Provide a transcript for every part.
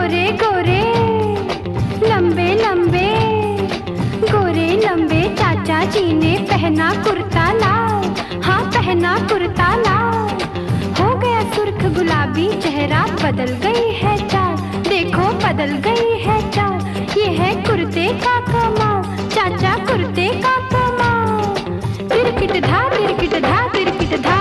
गोरे गोरे लंबे लंबे गोरे लंबे चाचा जी ने पहना कुर्ता लाल, हाँ पहना कुर्ता लाल। हो गया सुर्ख गुलाबी चेहरा, बदल गई है चाल, देखो बदल गई है चाल। ये है कुर्ते का कमाल, चाचा कुर्ते का कमाल। तिरकिट धा तिरकिट धा तिरकिट धा।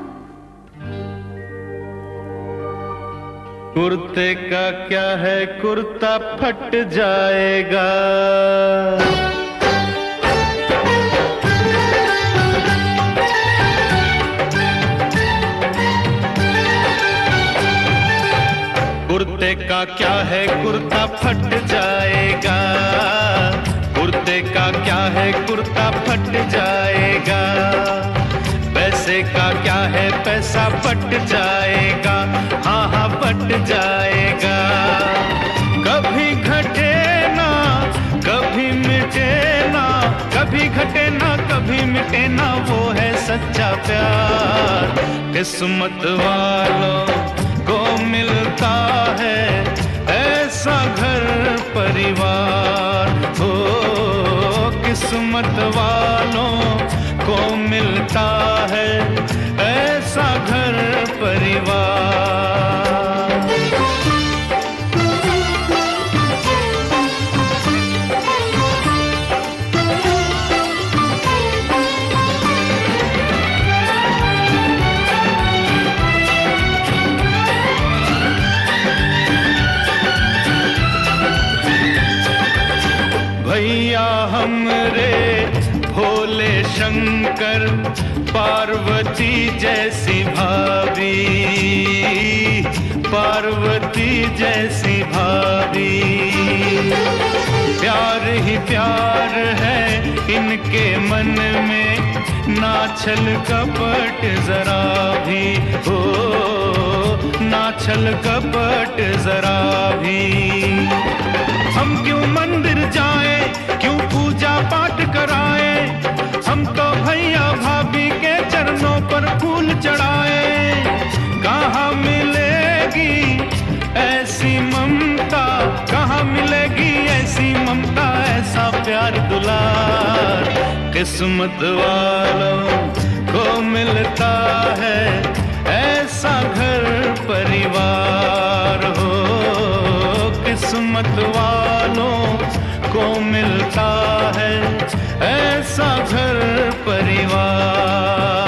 कुर्ते का क्या है, कुर्ता फट जाएगा। कुर्ते का क्या है, कुर्ता फट जाएगा। कुर्ते का क्या है, कुर्ता फट जाएगा। पैसे का क्या है, पैसा फट जाएगा। हाँ हाँ फट जाएगा। कभी घटे ना कभी मिटे ना, कभी घटे ना कभी मिटे ना, वो है सच्चा प्यार। किस्मत वालों को मिलता है ऐसा घर परिवार। हो किस्मत वालों को मिलता है ऐसा घर परिवार। भैया हमरे भोले शंकर, पार्वती जैसी भाभी, पार्वती जैसी भाभी। प्यार ही प्यार है इनके मन में, ना छल कपट जरा भी हो, ना छल कपट जरा भी। हम क्यों मंदिर जाए, क्यों पूजा पाठ कराए, हम तो भैया भाभी के चरणों पर फूल चढ़ाए। कहाँ मिलेगी ऐसी ममता, कहाँ मिलेगी ऐसी ममता, ऐसा प्यार दुलार। किस्मत वालों को मिलता है ऐसा घर परिवार। हो किस्मत वालों को मिलता है ऐसा घर परिवार।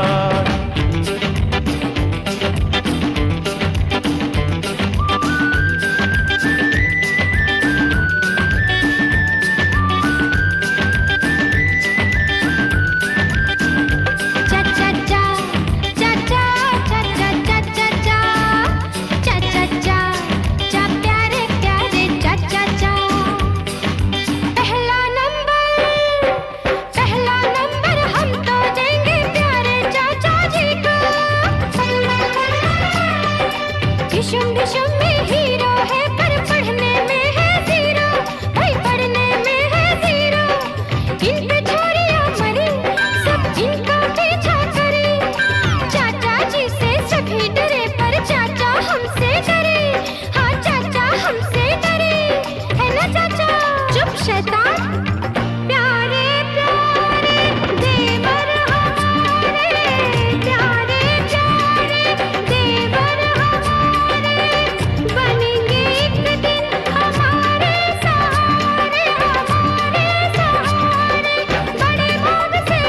डिशुम डिशुम में हीरो है, पर पढ़ने में है जीरो, भाई पढ़ने में है जीरो। इन पे छोरियां मरी, सब इनका पीछा करे। चाचा जी से सभी डरे, पर चाचा हमसे डरे। हाँ चाचा हमसे डरे, है ना चाचा? चुप शैतान, प्यारे प्यारे देवर हमारे, प्यारे प्यारे देवर हमारे, बनेंगे एक दिन हमारे सहारे, हमारे सहारे। बड़े भाग से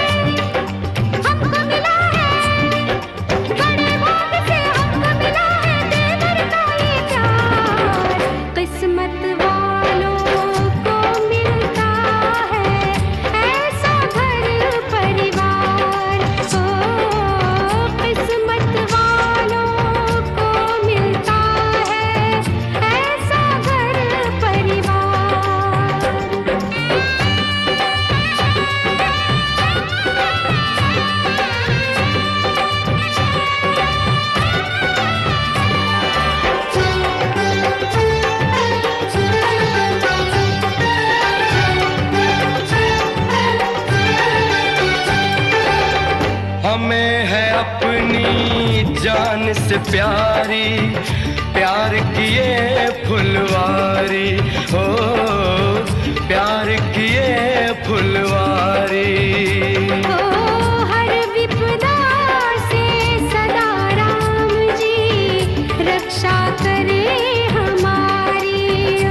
हमको मिला है, बड़े भाग से हमको मिला है देवर का ये प्यार। किस्मत वालों को मिलता है ऐसा घर परिवार। ओ किस्मत वालों को मिलता है ऐसा घर परिवार। हमें है अपनी जान से प्यारी प्यार किए फुलवारी हो, प्यार किए फुलवारी। हर विपदा से सदा राम जी रक्षा करे हमारी,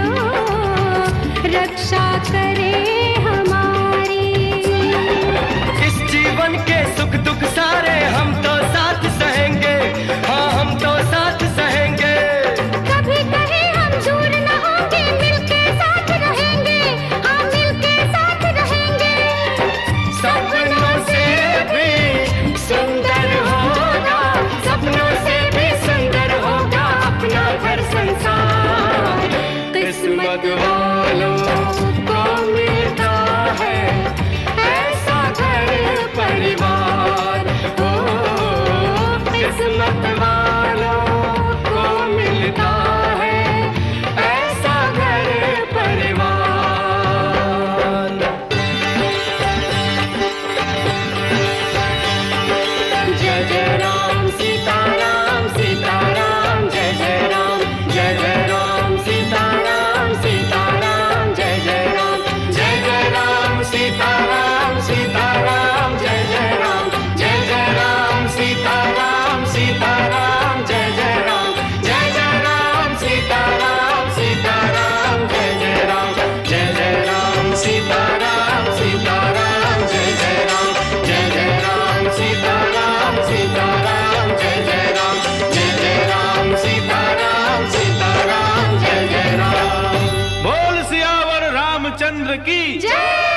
रक्षा करे हमारी। इस जीवन के सुख दुख सारे हम तो साथ सहेंगे, हाँ हम तो साथ सहेंगे। कभी कहीं हम दूर न होंगे, मिलके साथ रहेंगे, हाँ मिलके साथ रहेंगे। सपनों से भी सुंदर होगा, सपनों से भी सुंदर होगा अपना घर संसार। किस्मत वालों को मिलता है ऐसा घर परिवार हो, किस्मत वालों को मिलता है ऐसा घर परिवार। जय जय राम सीताराम सीताराम, जय जय राम, जय जय राम सीताराम सीताराम, जय जय राम, जय जय राम सीताराम सीताराम, जय जय राम, जय जय राम सीताराम सीताराम, जय जय राम, जय जय राम सीताराम सीताराम, जय जय राम, जय जय राम सीताराम सीताराम, जय जय राम, जय जय राम सीताराम सीताराम, जय जय राम, जय जय राम सीताराम सीताराम, जय जय राम। बोल सियावर रामचंद्र की जय।